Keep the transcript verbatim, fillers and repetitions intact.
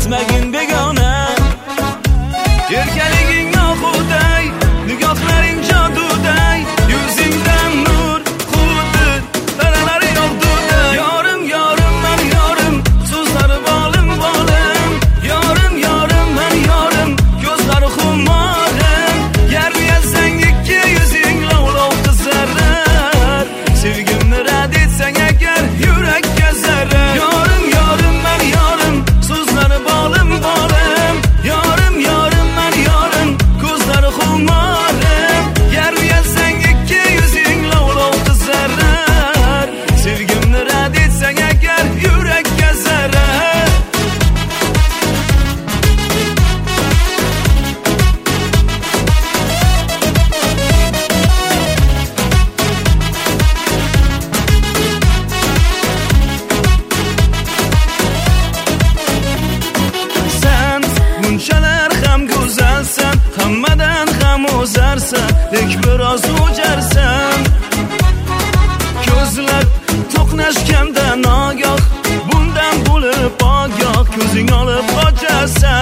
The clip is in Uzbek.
etmagin begona. Erkaliging noxuday, nigohlaring joduday, yuzingdan nur xuddi daralar yog'duday. Yorim yorim men yorim, so'zlari bolim bolim. Yorim yorim men yorim, ko'zlari xumorim. Yarmi yazsang ikki yuzing lovlov qizarar. Sevgimni rad etsang agar yurakka zarar. Yorim yorim men yorim, so'zlari bolim bolim. Yorim yorim men yorim, ko'zlari xumorim. Yarmi yazsang ikki yuzing lovlov qizarar. Sevgimni rad etsang agar yurakka zarar. Sen bunchalar ham go'zalsan, hammadan ham o'zarsan, lek biroz o'jarsan. Ko'zlar to'qnashganda nogoh, bundan bo'lib ogoh, ko'zing olib qochasan.